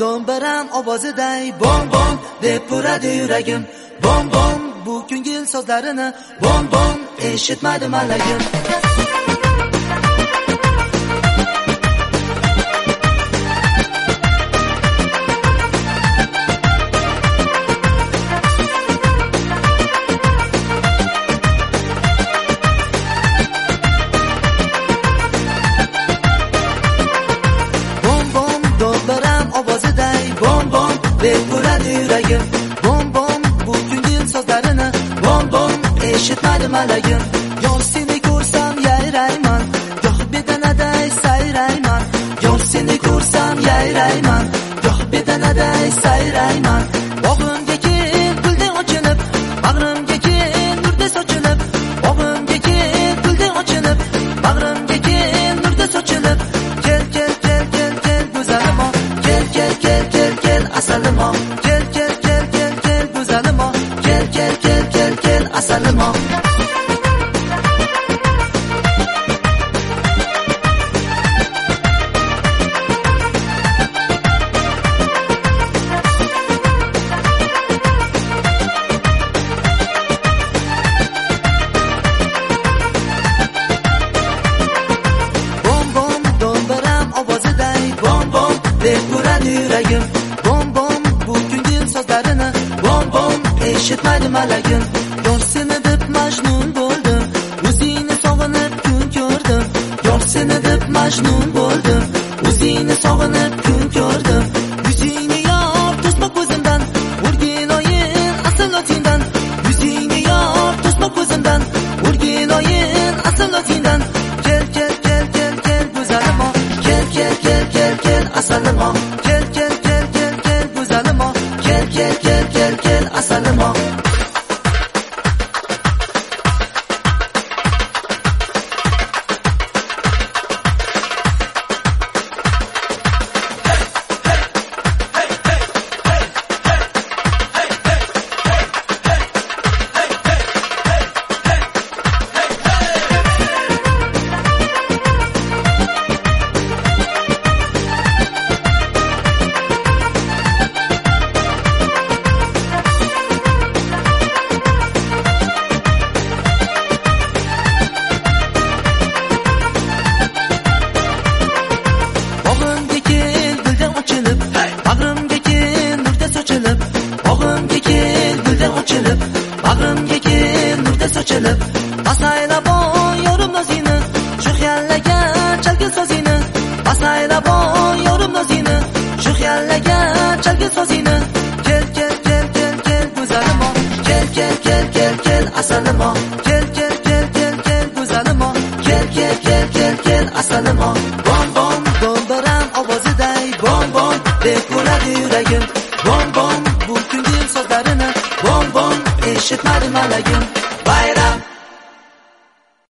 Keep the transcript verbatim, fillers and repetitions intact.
do'mbiram ovoziday bom bom deb uradi yuragim. Bom bom bu ko'ngil sozlarini bom bom eshitmadi malagim. deb uradi yuragim. Bom bom bu ko'ngil sozlarini bom bom eshitmadi malagim. Yor seni ko'rsam yayrayman, goh bedanaday sayrayman. Yor seni ko'rsam yayrayman, goh bedanaday sayrayman. Bog'imga kel gulday ochilib, bag'rimga kel nurday sochilib. Bog'imga kel gulday ochilib, bag'rimga kel nurday sochilib. Kel kel kel kel kel go'zalim o, kel kel kel kel kel asalim o. Kel kel kel kel kel go'zalim o, kel kel kel kel kel asalim o. deb uradi yuragim. Bom bom bu ko'ngil sozlarini bom bom eshitmadi malagim. Yor seni deb majnun bo'ldim, o'zingni sog'inib kun ko'rdim. Yor seni deb majnun bo'ldim, o'zingni sog'inib kun ko'rdim. Yuzingni yor to'sma ko'zimdan, urgin oyin asl otingdan. Yuzingni yor to'sma ko'zimdan, urgin oyin asl otingdan. Kel kel kel kel kel go'zalim o, kel kel kel kel kel asalim o. Kel kel kel kel kel go'zalim o, kel kel kel kel kel asalim o. Bag'rimga kel nurda sochilib, asaylab yorim nozini, shu xayallagan chalgin sozini. Asaylab yorim nozini, shu xayallagan chalgin sozini. Kel kel kel kel kel go'zalim o, kel kel kel kel kel asalim o. Kel kel kel kel kel go'zalim o, kel kel kel kel kel asalim o. Bom bom do'mbiram ovoziday bom bom deb uradi yuragim. Bom bom bu ko'ngil sozlarini bom bom eshitmadi malagim.